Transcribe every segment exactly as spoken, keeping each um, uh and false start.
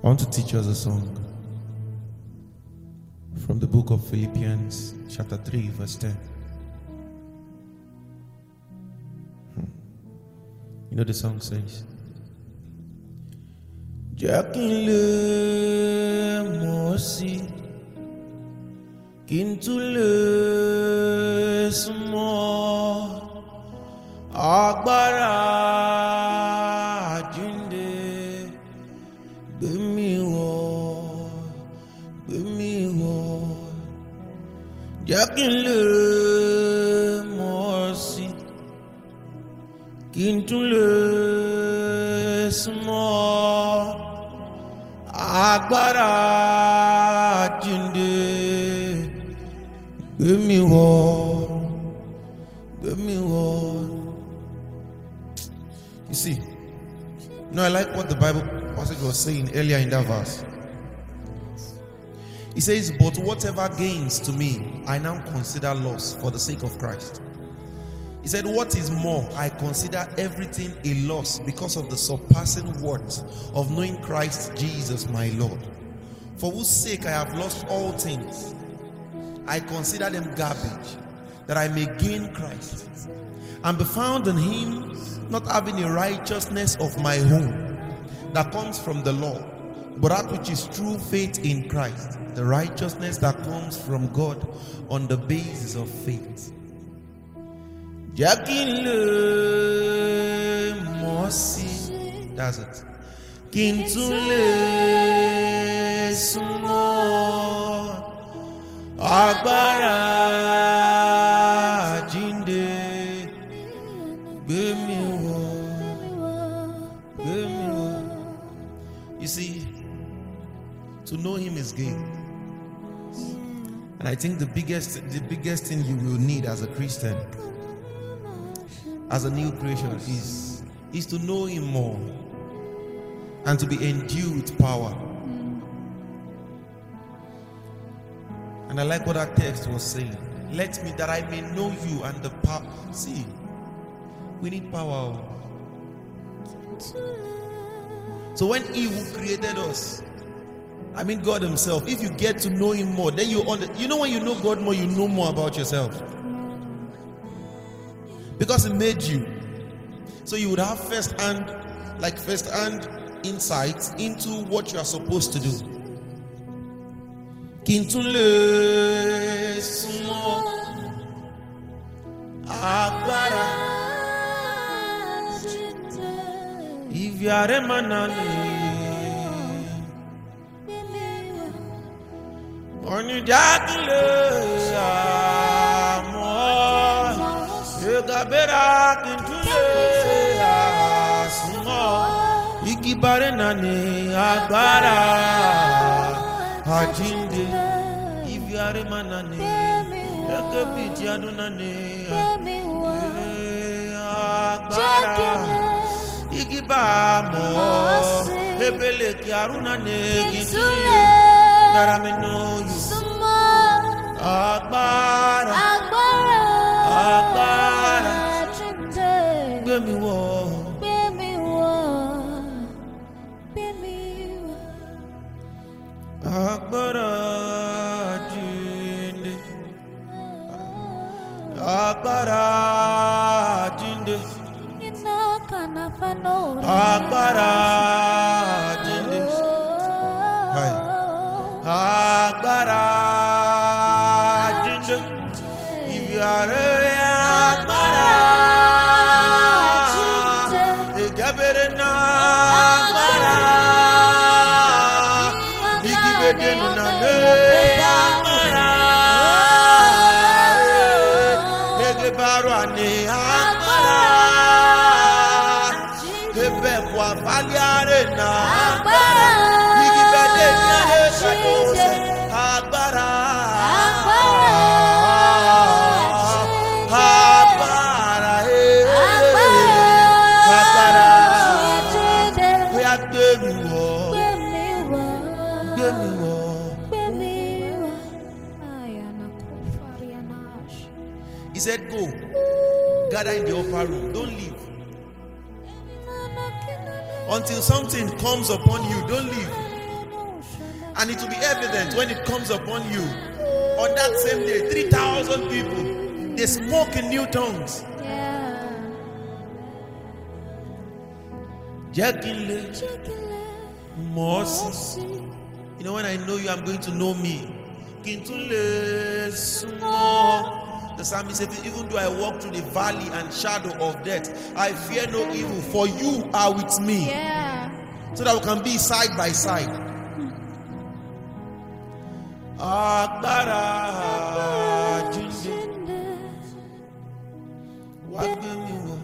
I want to teach us a song from the book of Philippians, chapter three, verse ten. You know the song says, Jakile mosi kintule smo agbára àjíǹde gbé mi wọ̀ gbé mi wọ̀ Jakile mosi kintule smo agbára àjíǹde gbé mi wọ̀ gbé mi wọ̀. You see, no, I like what the Bible passage was saying earlier in that verse. He says, but whatever gains to me, I now consider loss for the sake of Christ. He said, what is more, I consider everything a loss because of the surpassing worth of knowing Christ Jesus my Lord, for whose sake I have lost all things. I consider them garbage, that I may gain Christ and be found in him, not having a righteousness of my own that comes from the law, but that which is true faith in Christ, the righteousness that comes from God on the basis of faith. Jakile mosi, that's it. Kintule sumo agbára àjíǹde gbé mi wọ̀ gbé mi wọ̀. You see, to know him is gain. And I think the biggest the biggest thing you will need as a Christian, as a new creation, is is to know him more and to be endued with power. And I like what that text was saying. Let me, that I may know you and the power. See, we need power. So when he who created us, I mean God himself, if you get to know him more, then you under, you know when you know God more, you know more about yourself. Because he made you. So you would have first hand, like first hand insights into what you are supposed to do. Kintule sumo agbára iviare manane oni Jakile amo egabera kintule sumo igibare nane agbára àjíǹde iviare manane ekebiti adunane agbára igibamo ebele ki arunane gitule that I may know you agbára agbára gbé mi wọ̀ agbára àjíǹde agbára àjíǹde agbára àjíǹde agbára àjíǹde ìyàrá agbára ìjábẹ̀rẹ̀ náà agbára. He said, go, gather in the upper room, don't leave. Until something comes upon you, don't leave. And it will be evident when it comes upon you. On that same day, three thousand people, they spoke in new tongues. Mercy. You know, when I know you, I'm going to know me. The psalmist said, even though I walk through the valley and shadow of death, I fear no evil, for you are with me. Yeah. So that we can be side by side. Agbára Jinde, wá gbé mi wọ̀.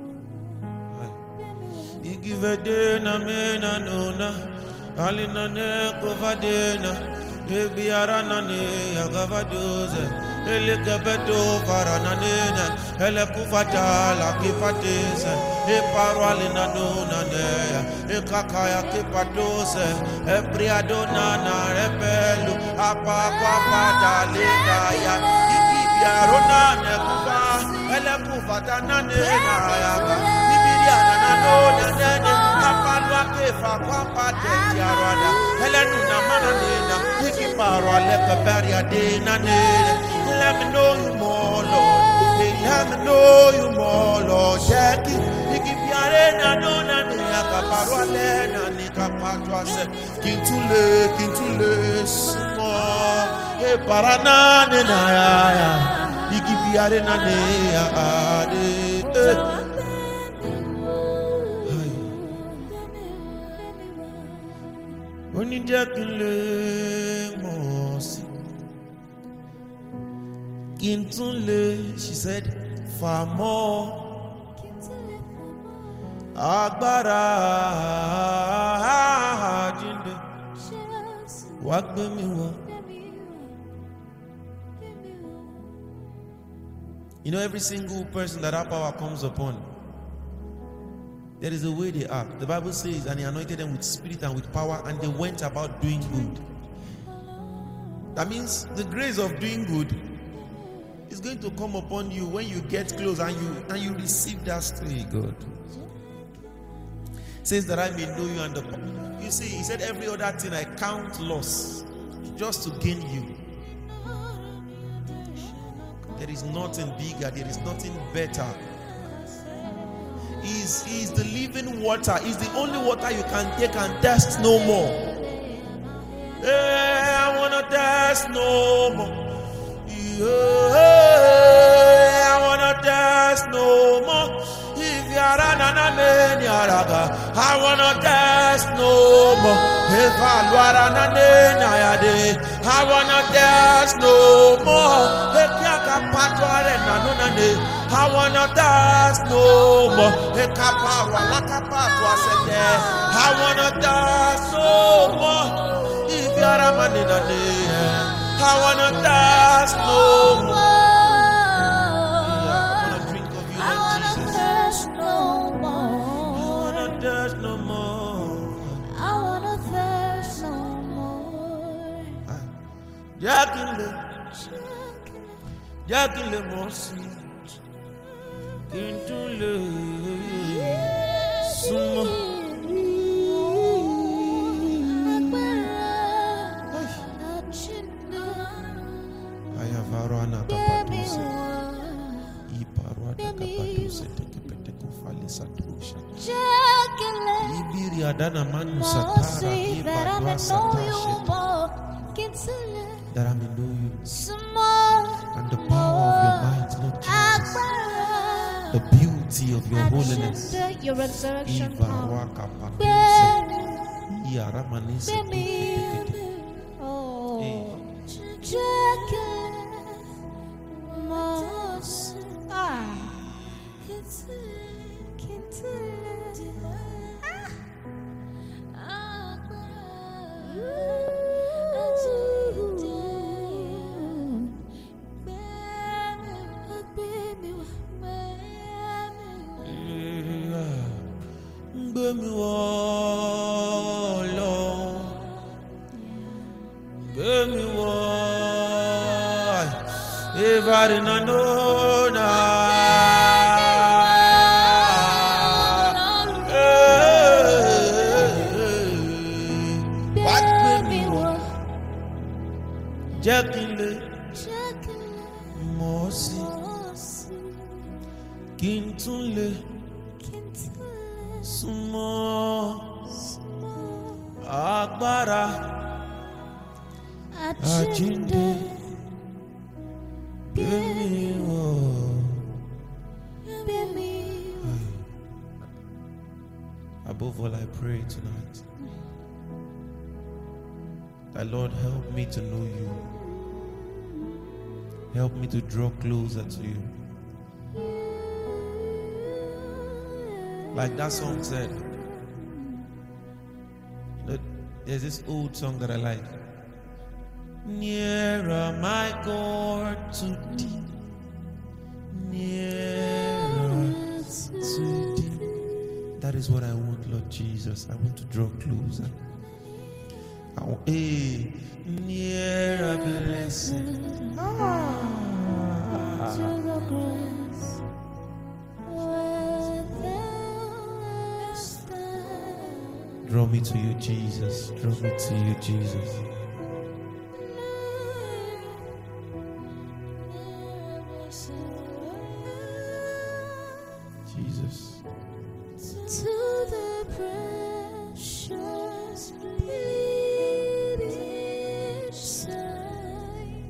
Igivede na me na nona, alina ne kovadena, ebi ara na ne agavadoze. Elikebedo farananena, elekufata la kifatese, e parwalina dona ne, e kakaya kipatose, e priadona na rebelu, apa papa dalidaya, ikibiarona ne kufa, elekufata na ne na yaba, ibiria na nona nene, apalwa kefa kwapa tetiarada, elenuna mananena, ikiparwa lekeberia dena nene. Let me know you more, Lord. Let me know you more, Lord. Jackie, you keep your arena, no, no, no, Kaparwale, Nani Kapatwa, Kintule, Kintule, small, a Parana, Naya, you keep your arena, when you Jackie, Mossy. Kintunle, she said, far more. Agbára Jinde, wá gbé mi wọ̀. You know, every single person that our power comes upon, there is a way they act. The Bible says, and he anointed them with spirit and with power, and they went about doing good. That means the grace of doing good is going to come upon you when you get close and you and you receive that strength. God says that I may know you and the. You see, he said every other thing I count loss just to gain you. There is nothing bigger. There is nothing better. He's, he's the living water. He's the only water you can take and thirst no more. Hey, I wanna thirst no more. Yeah, I wanna thirst no more. If you're an anameni araga, I wanna thirst no more. If I'm an anameni, I wanna thirst no more. If you're I wanna thirst no more. If I wanna thirst no more. If you're a man in a day, I wanna thirst no more. Yeah, I wanna drink of you, Lord Jesus. No more. I wanna thirst no more. I wanna thirst no more. Jacqueline, Jacqueline, mercy. Into love, sumo. Ayavarana kapatuse, iparwada kapatuse tekepeteko falisa trusha. Ibiri adana manu satara ipadwa satashe. That I may know you and the power of your might, Lord Jesus. The beauty of your holiness. Your resurrection power. Oh. Ah. Gbemi wọ̀ lọ, gbemi wọ̀, everybody na know na. Wá gbemi wọ̀, kí n tún lè súnmọ́ agbára àjíǹde gbé mi wọ̀. Above all, I pray tonight that Lord, help me to know you. Help me to draw closer to you. Like that song said, you know, there's this old song that I like. Nearer, my God, to thee. Nearer to thee. That is what I want, Lord Jesus. I want to draw closer. I want, hey, nearer, blessed. Ah. To the grace where thou stands. Draw me to you, Jesus. Draw me to you, Jesus. Jesus. To the precious bleeding side.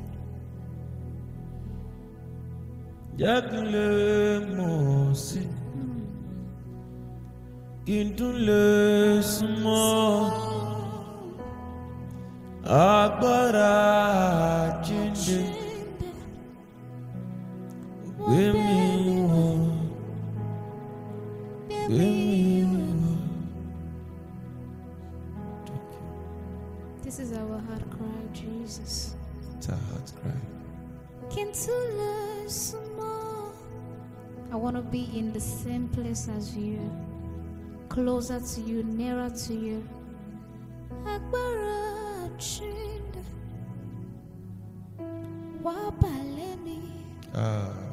Yakle mosi Kindule sumo Agbára àjíǹde gbé mi wọ̀, gbé mi wọ̀. This is our heart cry, Jesus. It's our heart cry. Can't you listen more? I want to be in the same place as you, closer to you, nearer to you. Agbára àjíǹde wá balẹ̀ mi. Ah.